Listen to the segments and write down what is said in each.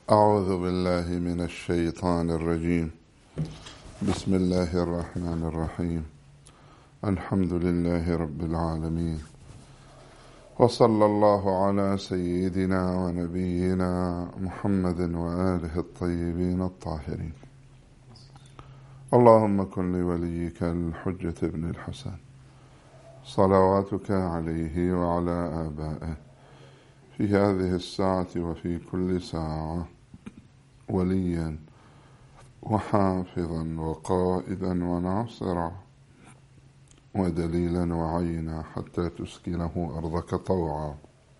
أعوذ بالله من الشيطان الرجيم. بسم الله الرحمن الرحيم. الحمد لله رب العالمين، وصلى الله على سيدنا ونبينا محمد وآله الطيبين الطاهرين. اللهم كن لوليك الحجة ابن الحسن صلواتك عليه وعلى آبائه في هذه الساعة وفي كل ساعة وليا وحافظا وقائدا وناصرا ودليلا وعينا حتى تسكنه أرضك طوعا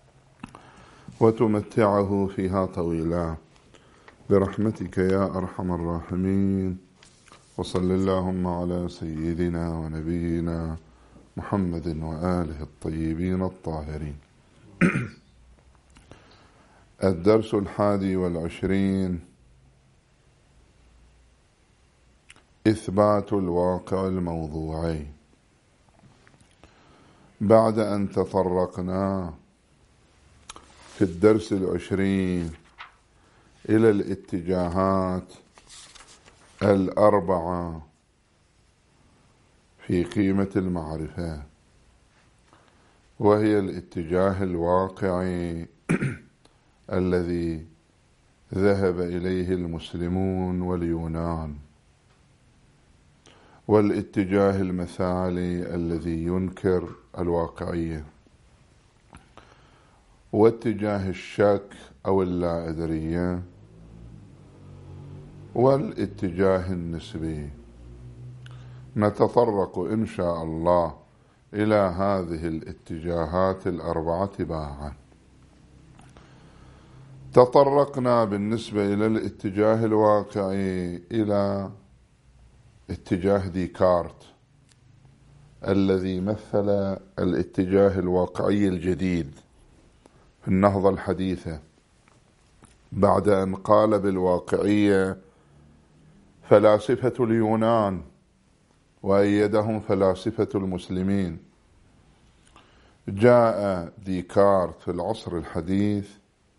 وتمتعه فيها طويلا برحمتك يا أرحم الراحمين. وصل اللهم على سيدنا ونبينا محمد وآله الطيبين الطاهرين. الدرس 21: إثبات الواقع الموضوعي. بعد أن تطرقنا في الدرس 20 إلى الاتجاهات 4 في قيمة المعرفة، وهي الاتجاه الواقعي الذي ذهب إليه المسلمون واليونان، والاتجاه المثالي الذي ينكر الواقعية، واتجاه الشك أو اللا أدرية، والاتجاه النسبي. نتطرق إن شاء الله إلى هذه الاتجاهات 4 تباعا. تطرقنا بالنسبة إلى الاتجاه الواقعي إلى اتجاه ديكارت الذي مثل الاتجاه الواقعي الجديد في النهضة الحديثة، بعد أن قال بالواقعية فلاسفة اليونان وأيدهم فلاسفة المسلمين. جاء ديكارت في العصر الحديث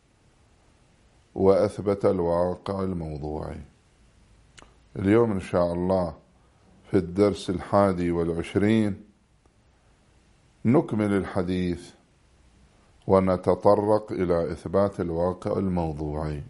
وأثبت الواقع الموضوعي. اليوم إن شاء الله في الدرس 21 نكمل الحديث ونتطرق إلى إثبات الواقع الموضوعي.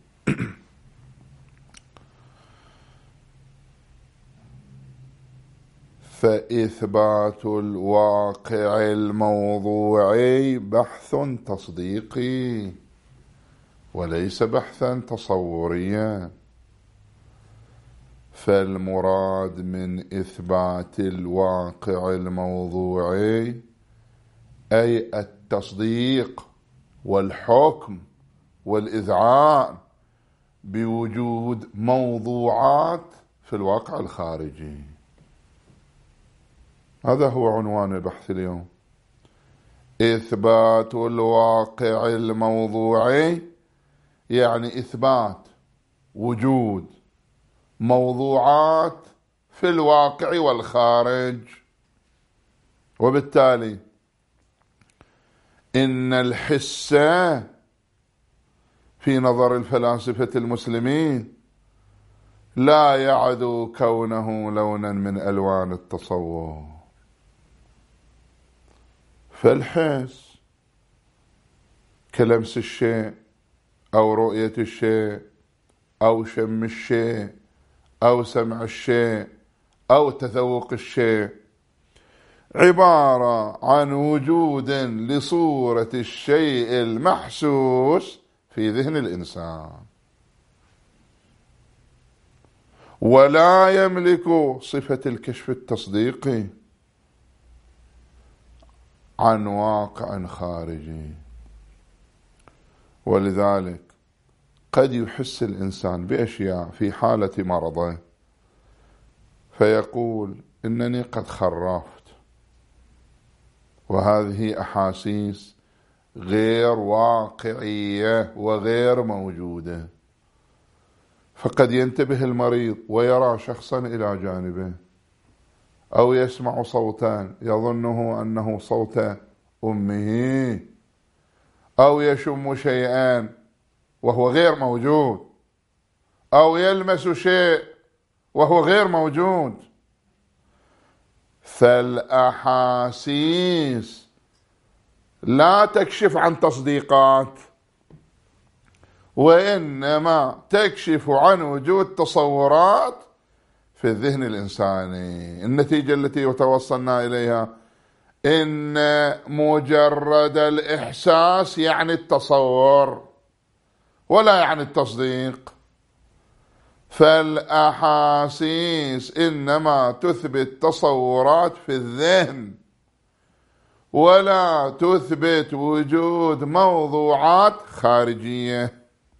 فإثبات الواقع الموضوعي بحث تصديقي وليس بحثا تصوريا. فالمراد من إثبات الواقع الموضوعي أي التصديق والحكم والإذعان بوجود موضوعات في الواقع الخارجي. هذا هو عنوان البحث اليوم: إثبات الواقع الموضوعي، يعني إثبات وجود موضوعات في الواقع والخارج. وبالتالي إن الحس في نظر الفلاسفة المسلمين لا يعدو كونه لونا من ألوان التصور. فالحس كلمس الشيء أو رؤية الشيء أو شم الشيء أو سمع الشيء أو تذوق الشيء عبارة عن وجود لصورة الشيء المحسوس في ذهن الإنسان، ولا يملك صفة الكشف التصديقي عن واقع خارجي. ولذلك قد يحس الإنسان بأشياء في حالة مرضه فيقول إنني قد خرفت، وهذه أحاسيس غير واقعية وغير موجودة. فقد ينتبه المريض ويرى شخصا إلى جانبه أو يسمع صوتا يظنه أنه صوت أمه، أو يشم شيئا وهو غير موجود أو يلمس شيء وهو غير موجود. فالأحاسيس لا تكشف عن تصديقات، وإنما تكشف عن وجود تصورات في الذهن الإنساني. النتيجة التي توصلنا إليها إن مجرد الإحساس يعني التصور ولا يعني التصديق. فالأحاسيس إنما تثبت تصورات في الذهن ولا تثبت وجود موضوعات خارجية.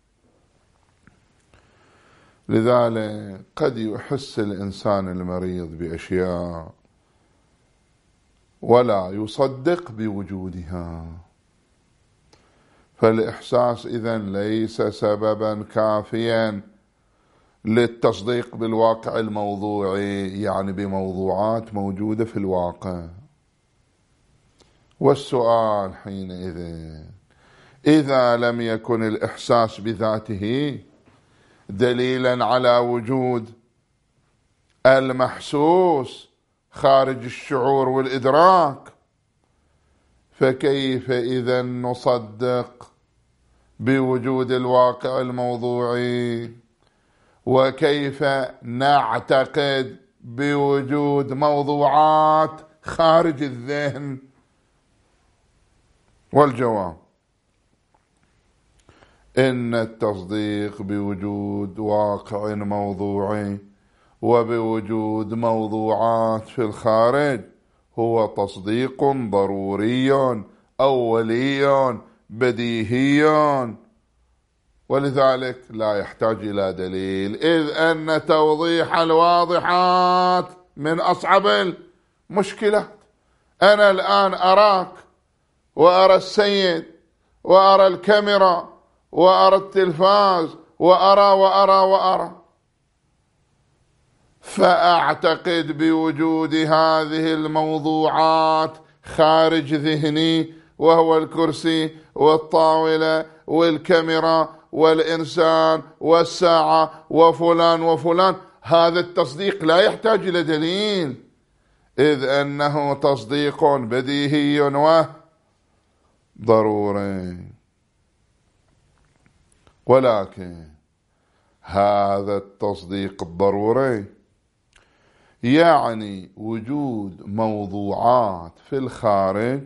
لذلك قد يحس الإنسان المريض بأشياء ولا يصدق بوجودها، فالإحساس إذن ليس سببا كافيا للتصديق بالواقع الموضوعي، يعني بموضوعات موجودة في الواقع. والسؤال حينئذ، إذا لم يكن الإحساس بذاته دليلا على وجود المحسوس خارج الشعور والإدراك، فكيف إذا نصدق بوجود الواقع الموضوعي؟ وكيف نعتقد بوجود موضوعات خارج الذهن؟ والجواب إن التصديق بوجود واقع موضوعي وبوجود موضوعات في الخارج هو تصديق ضروري أولي بديهي، ولذلك لا يحتاج إلى دليل، إذ أن توضيح الواضحات من أصعب المشكلات. أنا الآن أراك وأرى السيد وأرى الكاميرا وأرى التلفاز وأرى فأعتقد بوجود هذه الموضوعات خارج ذهني، وهو الكرسي والطاولة والكاميرا والإنسان والساعة وفلان وفلان. هذا التصديق لا يحتاج إلى دليل، إذ أنه تصديق بديهي وضروري. ولكن هذا التصديق الضروري يعني وجود موضوعات في الخارج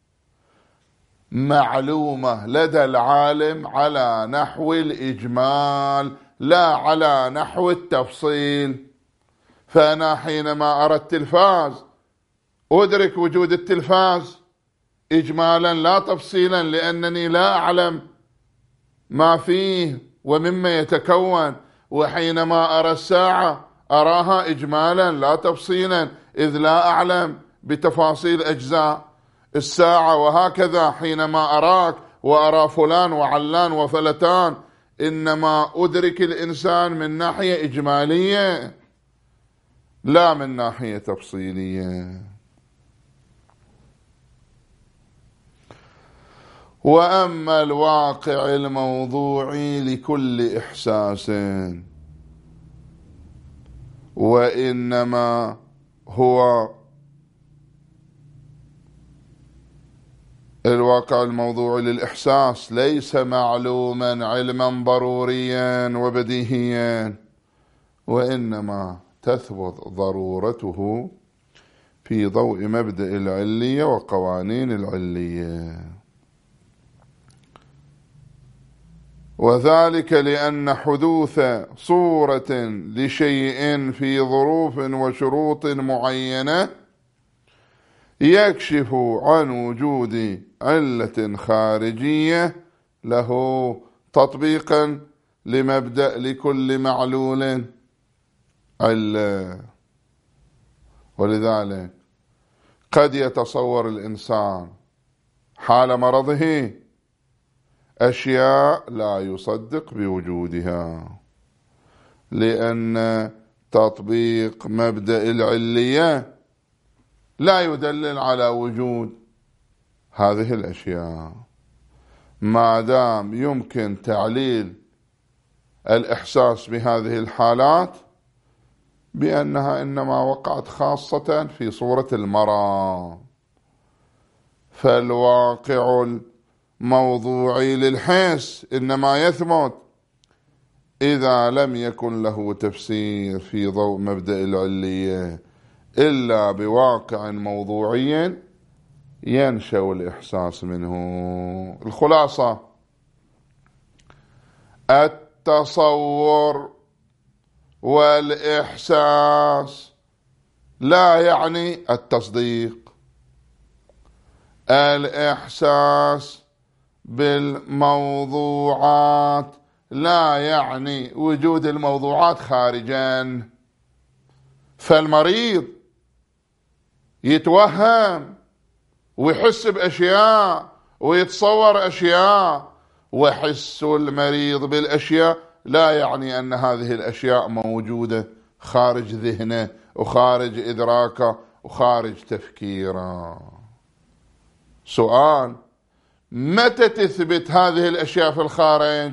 معلومة لدى العالم على نحو الإجمال لا على نحو التفصيل. فأنا حينما أرى التلفاز أدرك وجود التلفاز إجمالا لا تفصيلا، لأنني لا أعلم ما فيه ومما يتكون. وحينما أرى الساعة أراها إجمالا لا تفصيلا، إذ لا أعلم بتفاصيل أجزاء الساعة. وهكذا حينما أراك وأرى فلان وعلان وفلتان، إنما أدرك الإنسان من ناحية إجمالية لا من ناحية تفصيلية. وأما الواقع الموضوعي لكل إحساس وإنما هو الواقع الموضوعي للإحساس ليس معلوما علما ضروريا وبديهيا، وإنما تثبت ضرورته في ضوء مبدأ العلية وقوانين العلية، وذلك لأن حدوث صورة لشيء في ظروف وشروط معينة يكشف عن وجود علة خارجية له تطبيقا لمبدأ لكل معلول علة. ولذلك قد يتصور الإنسان حال مرضه أشياء لا يصدق بوجودها، لأن تطبيق مبدأ العلية لا يدلل على وجود هذه الأشياء، ما دام يمكن تعليل الإحساس بهذه الحالات بأنها إنما وقعت خاصة في صورة المرض. فالواقع الموضوعي للحس إنما يثبت إذا لم يكن له تفسير في ضوء مبدأ العلية إلا بواقع موضوعي ينشأ الإحساس منه. الخلاصة: التصور والإحساس لا يعني التصديق. الإحساس بالموضوعات لا يعني وجود الموضوعات خارجا. فالمريض يتوهم ويحس بأشياء ويتصور أشياء، وحس المريض بالأشياء لا يعني أن هذه الأشياء موجودة خارج ذهنه وخارج إدراكه وخارج تفكيره. سؤال: متى تثبت هذه الأشياء في الخارج؟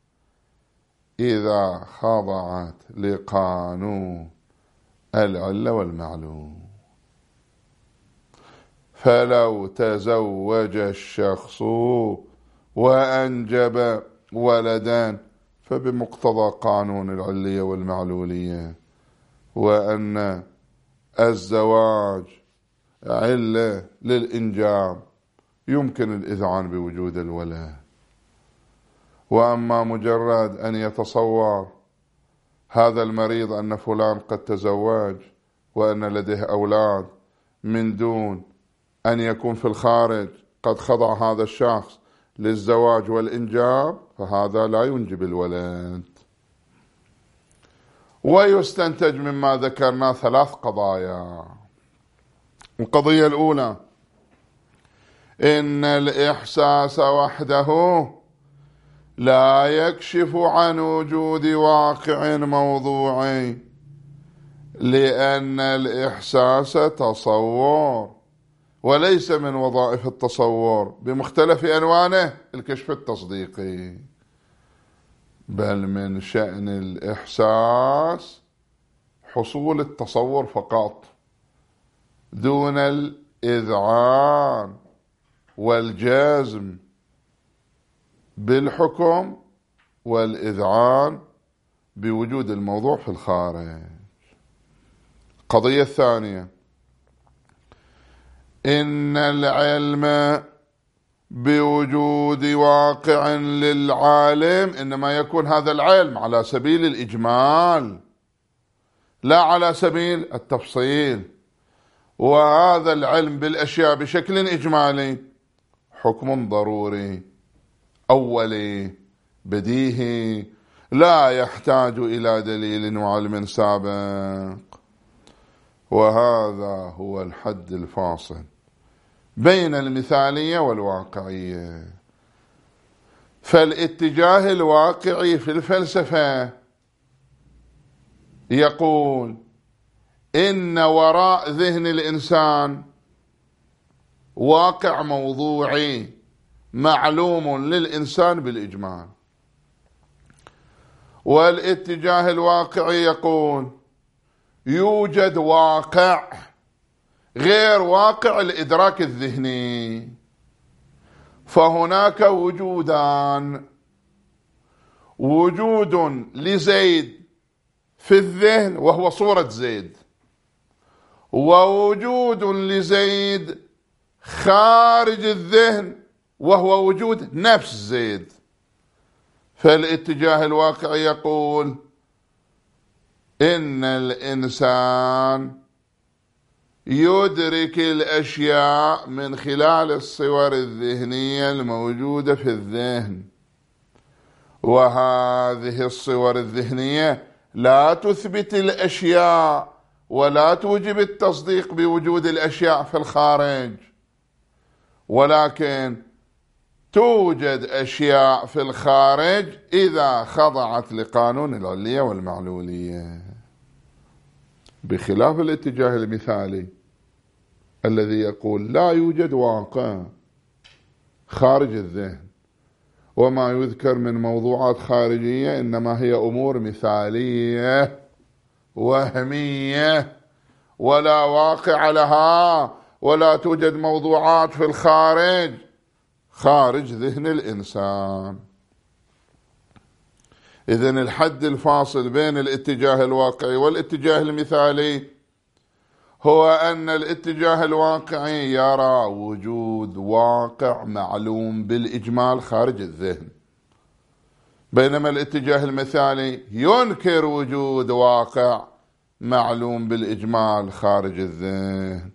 إذا خضعت لقانون العلة والمعلوم. فلو تزوج الشخص وأنجب ولدا فبمقتضى قانون العلية والمعلولية، وأن الزواج علة للإنجاب يمكن الإذعان بوجود الولد. وأما مجرد أن يتصور هذا المريض أن فلان قد تزوج وأن لديه أولاد من دون أن يكون في الخارج قد خضع هذا الشخص للزواج والإنجاب، فهذا لا ينجب الولد. ويستنتج مما ذكرنا 3 قضايا. القضية الأولى: إن الإحساس وحده لا يكشف عن وجود واقع موضوعي، لأن الإحساس تصور وليس من وظائف التصور بمختلف أنواعه الكشف التصديقي، بل من شأن الإحساس حصول التصور فقط دون الإذعان والجزم بالحكم والإذعان بوجود الموضوع في الخارج. القضية الثانية: إن العلم بوجود واقع للعالم إنما يكون هذا العلم على سبيل الإجمال لا على سبيل التفصيل، وهذا العلم بالأشياء بشكل إجمالي حكم ضروري أولي بديهي لا يحتاج إلى دليل وعلم سابق. وهذا هو الحد الفاصل بين المثالية والواقعية. فالاتجاه الواقعي في الفلسفة يقول إن وراء ذهن الإنسان واقع موضوعي معلوم للإنسان بالإجمال. والاتجاه الواقعي يقول يوجد واقع غير واقع الإدراك الذهني. فهناك وجودان: وجود لزيد في الذهن وهو صورة زيد، ووجود لزيد خارج الذهن وهو وجود نفس زيد. فالاتجاه الواقعي يقول إن الإنسان يدرك الأشياء من خلال الصور الذهنية الموجودة في الذهن، وهذه الصور الذهنية لا تثبت الأشياء ولا توجب التصديق بوجود الأشياء في الخارج، ولكن توجد أشياء في الخارج إذا خضعت لقانون العلية والمعلولية، بخلاف الاتجاه المثالي الذي يقول لا يوجد واقع خارج الذهن وما يذكر من موضوعات خارجية إنما هي أمور مثالية وهمية ولا واقع لها، ولا توجد موضوعات في الخارج خارج ذهن الإنسان. إذن الحد الفاصل بين الاتجاه الواقعي والاتجاه المثالي هو أن الاتجاه الواقعي يرى وجود واقع معلوم بالإجمال خارج الذهن، بينما الاتجاه المثالي ينكر وجود واقع معلوم بالإجمال خارج الذهن.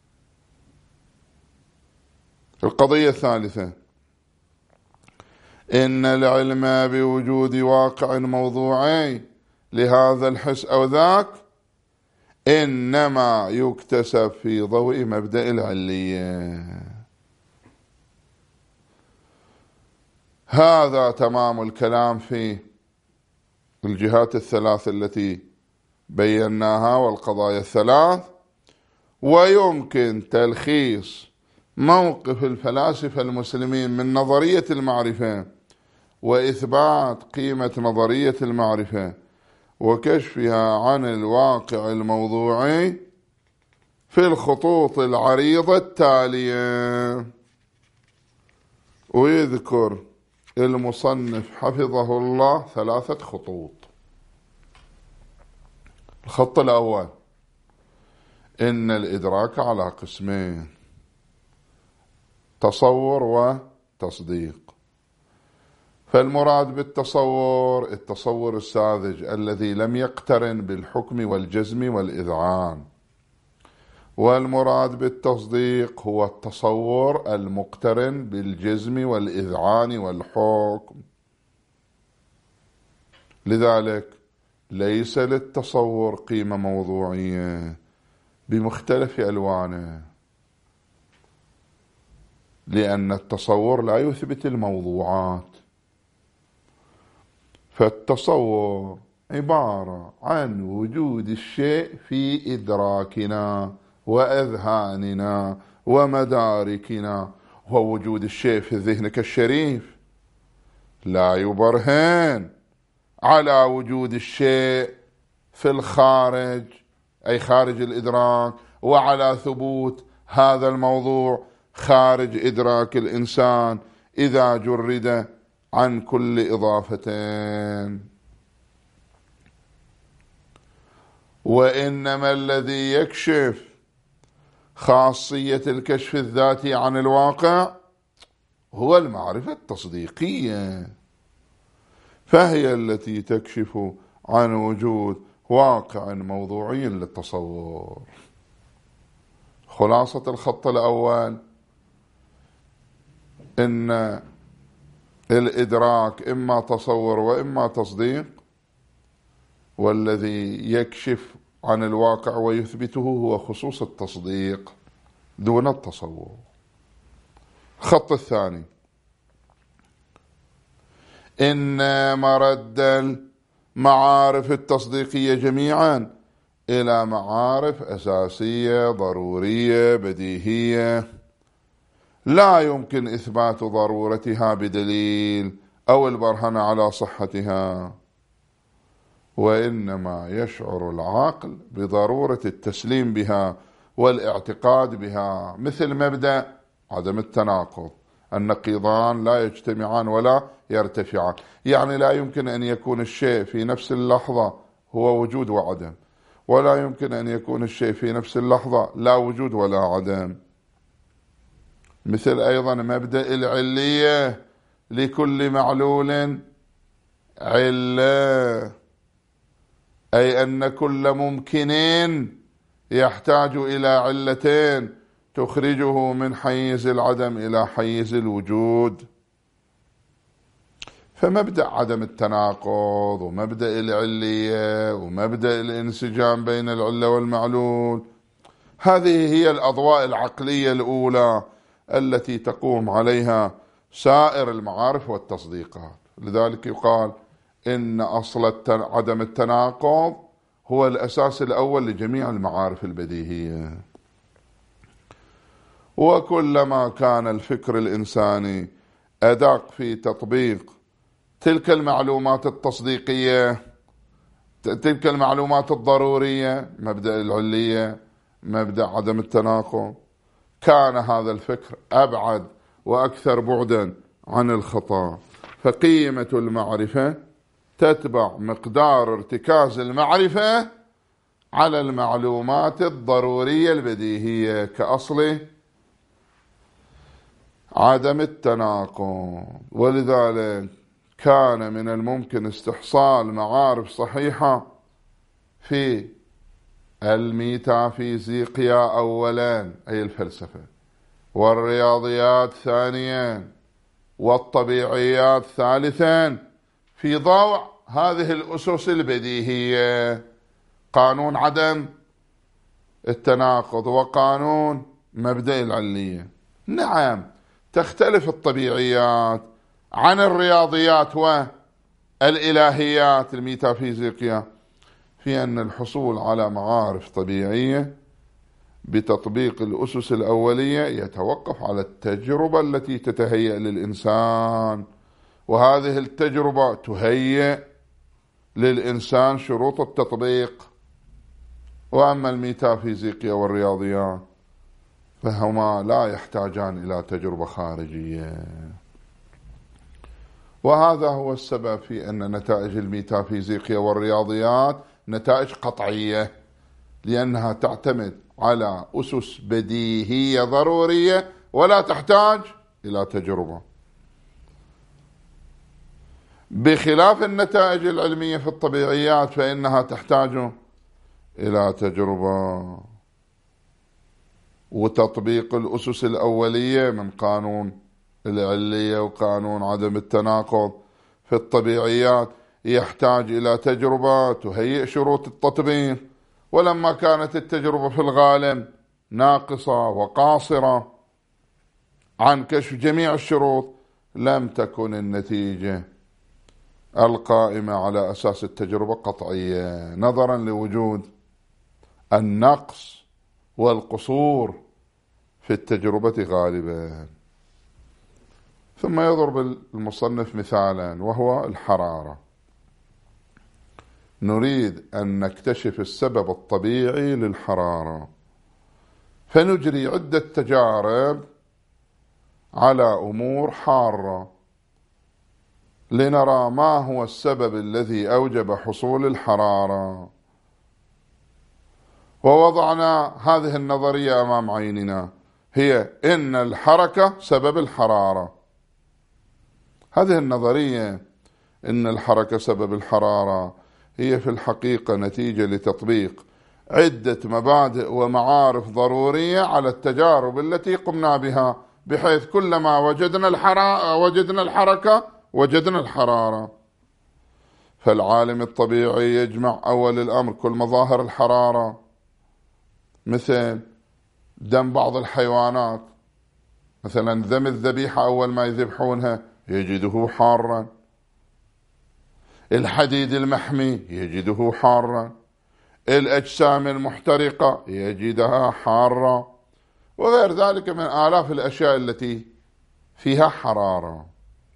القضية الثالثة: إن العلم بوجود واقع موضوعي لهذا الحس أو ذاك إنما يكتسب في ضوء مبدأ العلية. هذا تمام الكلام في الجهات الثلاث التي بيناها والقضايا الثلاث، ويمكن تلخيص موقف الفلاسفة المسلمين من نظرية المعرفة وإثبات قيمة نظرية المعرفة وكشفها عن الواقع الموضوعي في الخطوط العريضة التالية. ويذكر المصنف حفظه الله 3 خطوط. الخط الأول: إن الإدراك على قسمين: تصور وتصديق. فالمراد بالتصور التصور الساذج الذي لم يقترن بالحكم والجزم والإذعان، والمراد بالتصديق هو التصور المقترن بالجزم والإذعان والحكم. لذلك ليس للتصور قيمة موضوعية بمختلف ألوانه، لأن التصور لا يثبت الموضوعات، فالتصور عبارة عن وجود الشيء في إدراكنا وأذهاننا ومداركنا، ووجود الشيء في ذهنك الشريف لا يبرهن على وجود الشيء في الخارج أي خارج الإدراك، وعلى ثبوت هذا الموضوع خارج إدراك الإنسان إذا جرد عن كل إضافتين. وإنما الذي يكشف خاصية الكشف الذاتي عن الواقع هو المعرفة التصديقية، فهي التي تكشف عن وجود واقع موضوعي للتصور. خلاصة الخط الأول: إن الإدراك إما تصور وإما تصديق، والذي يكشف عن الواقع ويثبته هو خصوص التصديق دون التصور. الخط الثاني: إن مرد المعارف التصديقية جميعا إلى معارف أساسية ضرورية بديهية لا يمكن إثبات ضرورتها بدليل أو البرهنة على صحتها، وإنما يشعر العقل بضرورة التسليم بها والاعتقاد بها، مثل مبدأ عدم التناقض: النقيضان لا يجتمعان ولا يرتفعان. يعني لا يمكن أن يكون الشيء في نفس اللحظة هو وجود وعدم، ولا يمكن أن يكون الشيء في نفس اللحظة لا وجود ولا عدم. مثل أيضا مبدأ العلية: لكل معلول علة، أي أن كل ممكن يحتاج إلى علتين تخرجه من حيز العدم إلى حيز الوجود. فمبدأ عدم التناقض ومبدأ العلية ومبدأ الانسجام بين العلة والمعلول، هذه هي الأضواء العقلية الأولى التي تقوم عليها سائر المعارف والتصديقات. لذلك يقال إن أصل عدم التناقض هو الأساس الأول لجميع المعارف البديهية. وكلما كان الفكر الإنساني أدق في تطبيق تلك المعلومات التصديقية، تلك المعلومات الضرورية، مبدأ العلية، مبدأ عدم التناقض، كان هذا الفكر أبعد وأكثر بعدا عن الخطأ. فقيمة المعرفة تتبع مقدار ارتكاز المعرفة على المعلومات الضرورية البديهية كأصل عدم التناقض. ولذلك كان من الممكن استحصال معارف صحيحة في الميتافيزيقيا أولا، أي الفلسفة، والرياضيات ثانيا، والطبيعيات ثالثا، في ضوء هذه الأسس البديهية: قانون عدم التناقض وقانون مبدأ العلية. نعم، تختلف الطبيعيات عن الرياضيات والإلهيات الميتافيزيقية في أن الحصول على معارف طبيعية بتطبيق الأسس الأولية يتوقف على التجربة التي تتهيأ للإنسان، وهذه التجربة تهيئ للإنسان شروط التطبيق. وأما الميتافيزيقيا والرياضيات فهما لا يحتاجان إلى تجربة خارجية. وهذا هو السبب في أن نتائج الميتافيزيقيا والرياضيات نتائج قطعية، لأنها تعتمد على أسس بديهية ضرورية ولا تحتاج إلى تجربة، بخلاف النتائج العلمية في الطبيعيات فإنها تحتاج إلى تجربة وتطبيق الأسس الأولية من قانون العلية وقانون عدم التناقض. في الطبيعيات يحتاج إلى تجربة تهيئ شروط التطبيق، ولما كانت التجربة في الغالب ناقصة وقاصرة عن كشف جميع الشروط، لم تكن النتيجة القائمة على أساس التجربة قطعية، نظرا لوجود النقص والقصور في التجربة غالبا. ثم يضرب المصنف مثالا وهو الحرارة. نريد أن نكتشف السبب الطبيعي للحرارة، فنجري عدة تجارب على أمور حارة لنرى ما هو السبب الذي أوجب حصول الحرارة. ووضعنا هذه النظرية أمام عيننا، هي إن الحركة سبب الحرارة. هذه النظرية إن الحركة سبب الحرارة هي في الحقيقة نتيجة لتطبيق عدة مبادئ ومعارف ضرورية على التجارب التي قمنا بها، بحيث كلما وجدنا الحركة وجدنا الحرارة. فالعالم الطبيعي يجمع أول الأمر كل مظاهر الحرارة، مثل دم بعض الحيوانات، مثلا دم الذبيحة أول ما يذبحونها يجده حارا، الحديد المحمي يجده حارا، الأجسام المحترقة يجدها حارة، وغير ذلك من آلاف الأشياء التي فيها حرارة.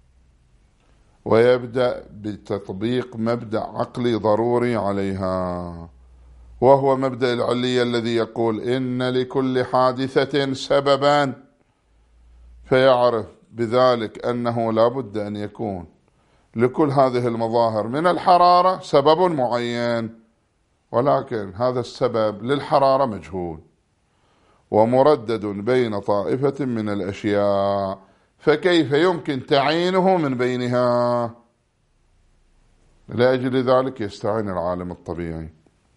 ويبدأ بتطبيق مبدأ عقلي ضروري عليها، وهو مبدأ العلية الذي يقول إن لكل حادثة سببا، فيعرف بذلك أنه لا بد أن يكون لكل هذه المظاهر من الحرارة سبب معين، ولكن هذا السبب للحرارة مجهول ومردد بين طائفة من الأشياء، فكيف يمكن تعيينه من بينها؟ لأجل ذلك يستعين العالم الطبيعي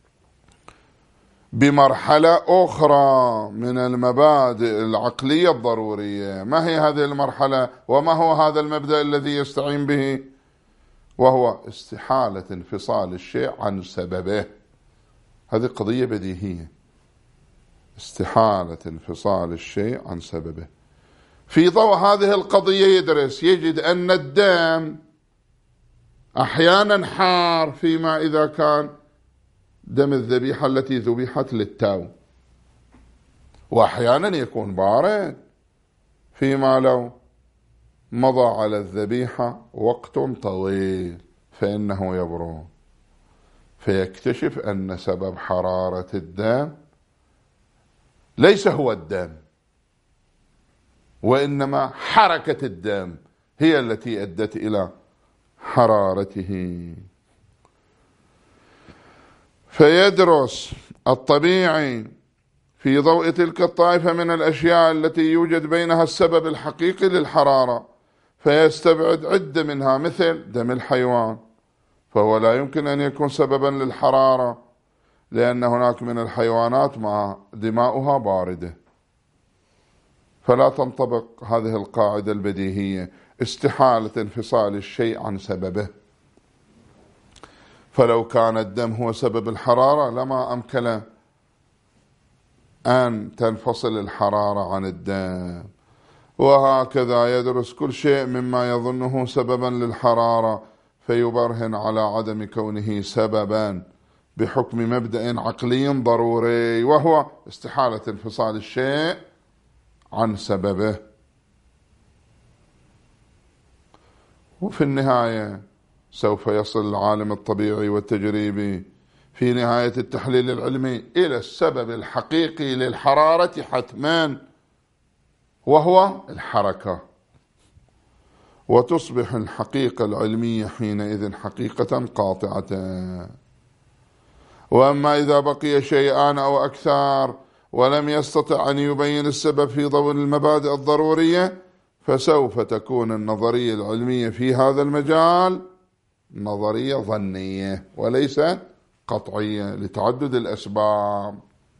بمرحلة أخرى من المبادئ العقلية الضرورية. ما هي هذه المرحلة وما هو هذا المبدأ الذي يستعين به؟ وهو استحالة انفصال الشيء عن سببه. هذه قضية بديهية، استحالة انفصال الشيء عن سببه. في ضوء هذه القضية يدرس، يجد أن الدم أحيانا حار فيما إذا كان دم الذبيحة التي ذبحت للتو، وأحيانا يكون بارد فيما لو مضى على الذبيحة وقت طويل فإنه يبرد، فيكتشف أن سبب حرارة الدم ليس هو الدم، وإنما حركة الدم هي التي أدت إلى حرارته. فيدرس الطبيعي في ضوء تلك الطائفة من الأشياء التي يوجد بينها السبب الحقيقي للحرارة، فيستبعد عدة منها مثل دم الحيوان، فهو لا يمكن أن يكون سببا للحرارة، لأن هناك من الحيوانات ما دماؤها باردة، فلا تنطبق هذه القاعدة البديهية استحالة انفصال الشيء عن سببه. فلو كان الدم هو سبب الحرارة لما أمكن أن تنفصل الحرارة عن الدم. وهكذا يدرس كل شيء مما يظنه سببا للحرارة فيبرهن على عدم كونه سببا بحكم مبدأ عقلي ضروري، وهو استحالة انفصال الشيء عن سببه. وفي النهاية سوف يصل العالم الطبيعي والتجريبي في نهاية التحليل العلمي إلى السبب الحقيقي للحرارة حتما، وهو الحركة، وتصبح الحقيقة العلمية حينئذ حقيقة قاطعة. وأما إذا بقي شيئان أو أكثر ولم يستطع أن يبين السبب في ضوء المبادئ الضرورية، فسوف تكون النظرية العلمية في هذا المجال نظرية ظنية وليست قطعية لتعدد الأسباب.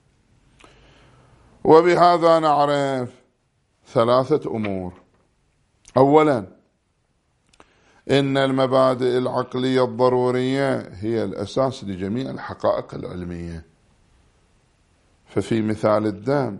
وبهذا نعرف ثلاثة أمور. أولا، إن المبادئ العقلية الضرورية هي الأساس لجميع الحقائق العلمية. ففي مثال الدم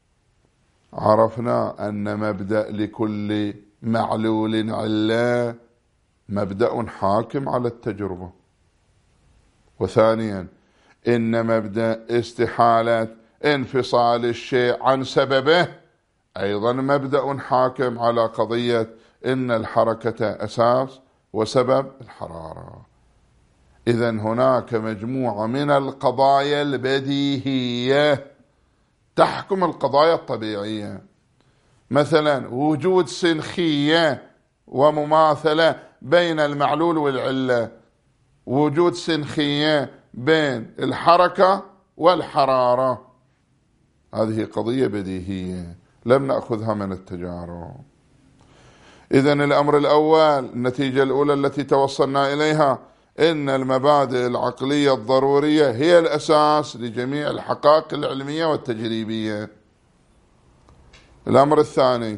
عرفنا أن مبدأ لكل معلول علة مبدأ حاكم على التجربة. وثانيا، إن مبدأ استحالة انفصال الشيء عن سببه أيضا مبدأ حاكم على قضية إن الحركة أساس وسبب الحرارة. إذن هناك مجموعة من القضايا البديهية تحكم القضايا الطبيعية، مثلا وجود سنخية ومماثلة بين المعلول والعلة، وجود سنخية بين الحركة والحرارة، هذه قضية بديهية لم نأخذها من التجارب. إذن الأمر الأول، النتيجة الأولى التي توصلنا إليها، إن المبادئ العقلية الضرورية هي الأساس لجميع الحقائق العلمية والتجريبية. الأمر الثاني،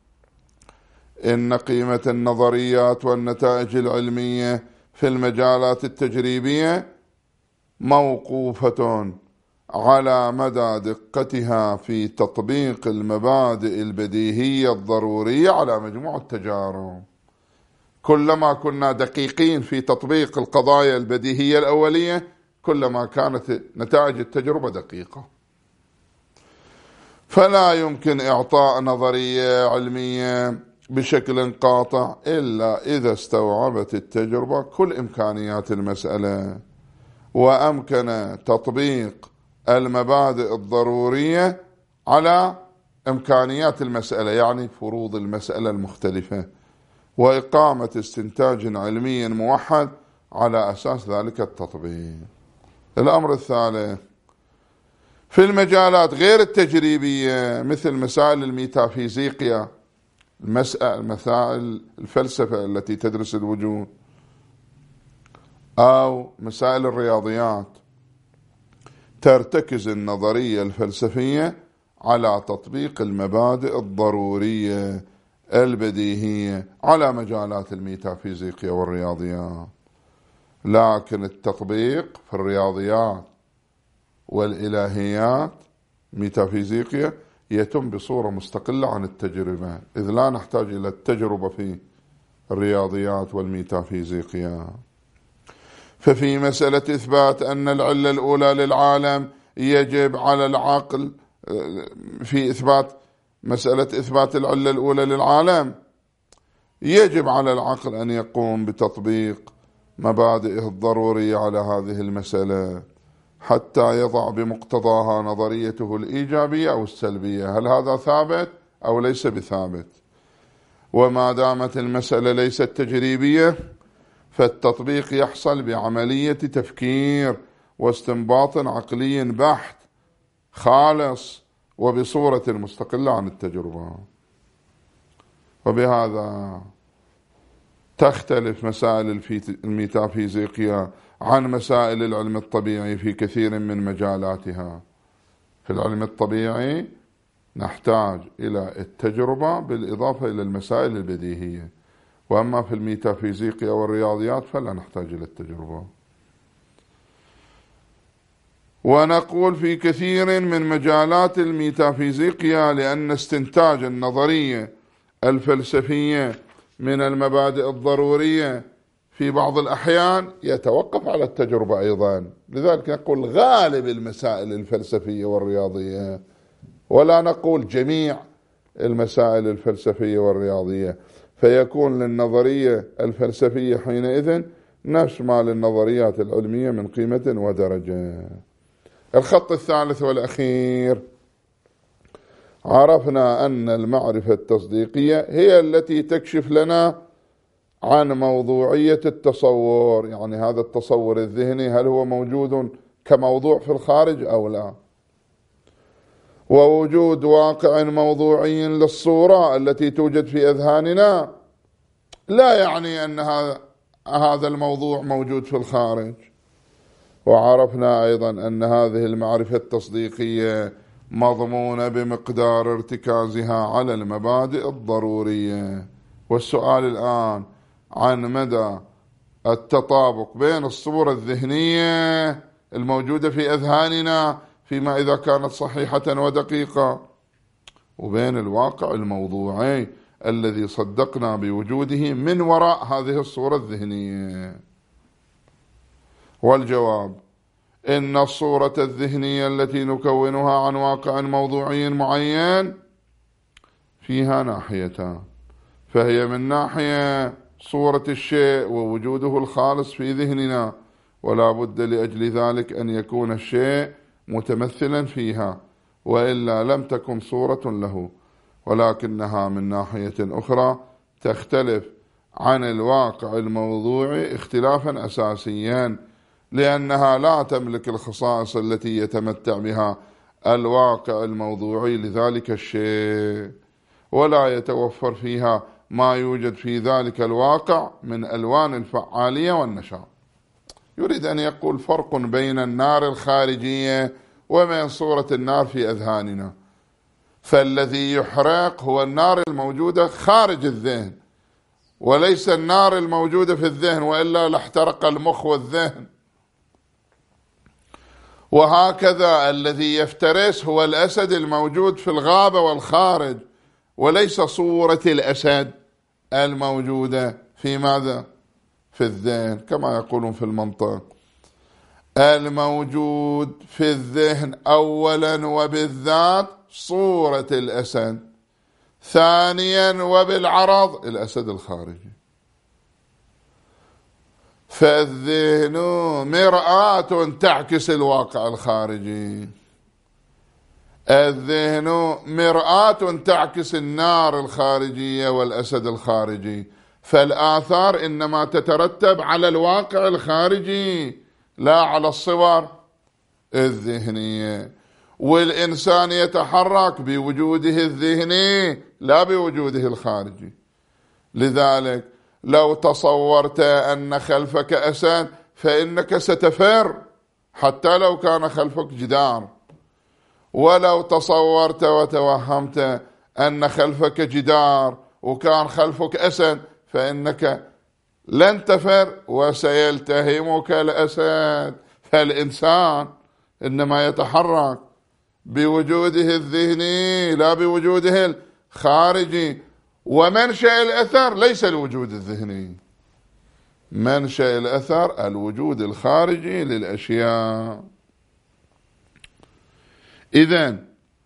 إن قيمة النظريات والنتائج العلمية في المجالات التجريبية موقوفة على مدى دقتها في تطبيق المبادئ البديهية الضرورية على مجموع التجارب. كلما كنا دقيقين في تطبيق القضايا البديهية الأولية كلما كانت نتائج التجربة دقيقة. فلا يمكن إعطاء نظرية علمية بشكل قاطع إلا إذا استوعبت التجربة كل إمكانيات المسألة، وأمكن تطبيق المبادئ الضرورية على إمكانيات المسألة، يعني فروض المسألة المختلفة، وإقامة استنتاج علمي موحد على أساس ذلك التطبيق. الأمر الثالث، في المجالات غير التجريبية مثل مسائل الميتافيزيقيا، مسائل الفلسفة التي تدرس الوجود، أو مسائل الرياضيات، ترتكز النظرية الفلسفية على تطبيق المبادئ الضرورية البديهية على مجالات الميتافيزيقيا والرياضيات، لكن التطبيق في الرياضيات والإلهيات ميتافيزيقيا يتم بصورة مستقلة عن التجربة، إذ لا نحتاج إلى التجربة في الرياضيات والميتافيزيقيا. ففي مسألة إثبات أن العلة الأولى للعالم يجب على العقل، في إثبات مسألة إثبات العلة الأولى للعالم يجب على العقل أن يقوم بتطبيق مبادئه الضرورية على هذه المسألة حتى يضع بمقتضاها نظريته الإيجابية أو السلبية. هل هذا ثابت أو ليس بثابت؟ وما دامت المسألة ليست تجريبية فالتطبيق يحصل بعملية تفكير واستنباط عقلي بحت خالص وبصورة مستقلة عن التجربة. وبهذا تختلف مسائل الميتافيزيقيا عن مسائل العلم الطبيعي في كثير من مجالاتها. في العلم الطبيعي نحتاج إلى التجربة بالإضافة إلى المسائل البديهية، وأما في الميتافيزيقيا والرياضيات فلا نحتاج إلى التجربة. ونقول في كثير من مجالات الميتافيزيقيا لأن استنتاج النظرية الفلسفية من المبادئ الضرورية في بعض الأحيان يتوقف على التجربة أيضا. لذلك نقول غالب المسائل الفلسفية والرياضية، ولا نقول جميع المسائل الفلسفية والرياضية، فيكون للنظرية الفلسفية حينئذ نفس ما للنظريات العلمية من قيمة ودرجة. الخط الثالث والأخير، عرفنا أن المعرفة التصديقية هي التي تكشف لنا عن موضوعية التصور، يعني هذا التصور الذهني هل هو موجود كموضوع في الخارج أو لا. ووجود واقع موضوعي للصورة التي توجد في أذهاننا لا يعني أن هذا الموضوع موجود في الخارج. وعرفنا أيضا أن هذه المعرفة التصديقية مضمونة بمقدار ارتكازها على المبادئ الضرورية. والسؤال الآن عن مدى التطابق بين الصورة الذهنية الموجودة في أذهاننا فيما إذا كانت صحيحة ودقيقة وبين الواقع الموضوعي الذي صدقنا بوجوده من وراء هذه الصورة الذهنية. والجواب إن الصورة الذهنية التي نكونها عن واقع موضوعي معين فيها ناحيتان، فهي من ناحية صورة الشيء ووجوده الخالص في ذهننا، ولا بد لأجل ذلك أن يكون الشيء متمثلا فيها، وإلا لم تكن صورة له. ولكنها من ناحية أخرى تختلف عن الواقع الموضوعي اختلافا أساسيا، لأنها لا تملك الخصائص التي يتمتع بها الواقع الموضوعي لذلك الشيء، ولا يتوفر فيها ما يوجد في ذلك الواقع من ألوان الفعالية والنشاط. يريد أن يقول فرق بين النار الخارجية وبين صورة النار في أذهاننا. فالذي يحرق هو النار الموجودة خارج الذهن، وليس النار الموجودة في الذهن، وإلا لاحترق المخ والذهن. وهكذا الذي يفترس هو الأسد الموجود في الغابة والخارج، وليس صورة الأسد الموجودة في ماذا؟ في الذهن. كما يقولون في المنطق، الموجود في الذهن أولا وبالذات صورة الأسد، ثانيا وبالعرض الأسد الخارجي. فالذهن مرآة تعكس الواقع الخارجي، الذهن مرآة تعكس النار الخارجية والأسد الخارجي. فالآثار إنما تترتب على الواقع الخارجي لا على الصور الذهنية. والإنسان يتحرك بوجوده الذهني لا بوجوده الخارجي. لذلك لو تصورت أن خلفك أسد فإنك ستفر حتى لو كان خلفك جدار، ولو تصورت وتوهمت أن خلفك جدار وكان خلفك أسد فإنك لن تفر وسيلتهمك الأسد. فالإنسان إنما يتحرك بوجوده الذهني لا بوجوده الخارجي. ومنشأ الأثر ليس الوجود الذهني، منشأ الأثر الوجود الخارجي للأشياء. إذن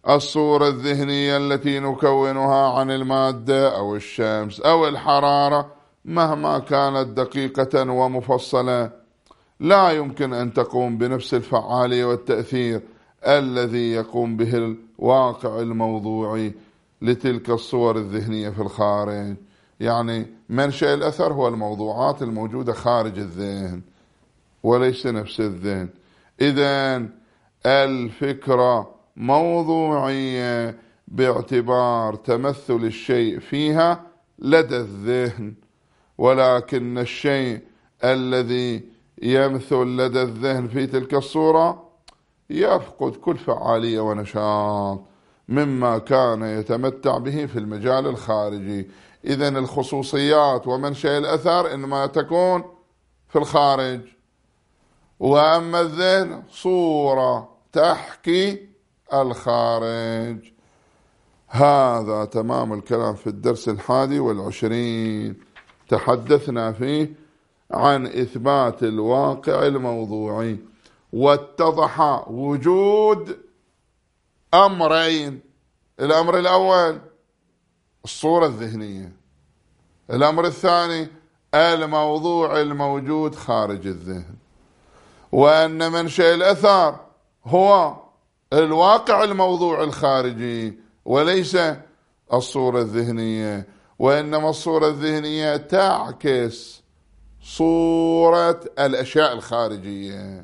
الصورة الذهنية التي نكونها عن المادة أو الشمس أو الحرارة مهما كانت دقيقة ومفصلة لا يمكن أن تقوم بنفس الفعالية والتأثير الذي يقوم به الواقع الموضوعي لتلك الصور الذهنية في الخارج. يعني منشأ الأثر هو الموضوعات الموجودة خارج الذهن وليس نفس الذهن. إذن الفكرة موضوعية باعتبار تمثل الشيء فيها لدى الذهن، ولكن الشيء الذي يمثل لدى الذهن في تلك الصورة يفقد كل فعالية ونشاط مما كان يتمتع به في المجال الخارجي. إذن الخصوصيات ومنشأ الأثر إنما تكون في الخارج، وأما الذهن صورة تحكي الخارج. هذا تمام الكلام في الدرس 21 تحدثنا فيه عن إثبات الواقع الموضوعي، واتضح وجود أمرين. الأمر الأول الصورة الذهنية، الأمر الثاني الموضوع الموجود خارج الذهن، وأن منشأ الأثر هو الواقع الموضوع الخارجي وليس الصورة الذهنية، وإنما الصورة الذهنية تعكس صورة الأشياء الخارجية.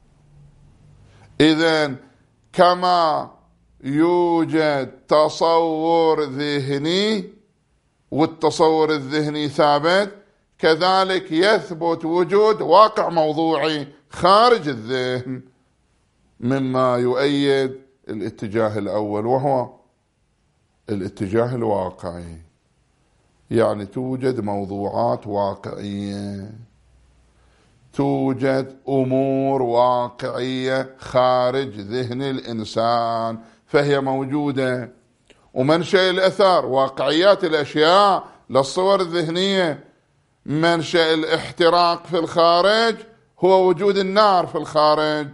إذن كما يوجد تصور ذهني والتصور الذهني ثابت، كذلك يثبت وجود واقع موضوعي خارج الذهن مما يؤيد الاتجاه الأول وهو الاتجاه الواقعي. يعني توجد موضوعات واقعية، توجد أمور واقعية خارج ذهن الإنسان فهي موجودة. ومنشأ الأثر واقعيات الأشياء للصور الذهنية. منشأ الاحتراق في الخارج هو وجود النار في الخارج.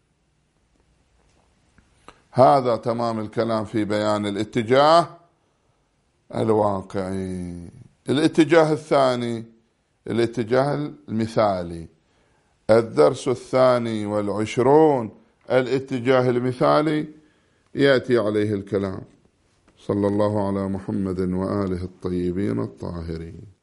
هذا تمام الكلام في بيان الاتجاه الواقعي. الاتجاه الثاني الاتجاه المثالي. الدرس 22 الاتجاه المثالي يأتي عليه الكلام. صلى الله على محمد وآله الطيبين الطاهرين.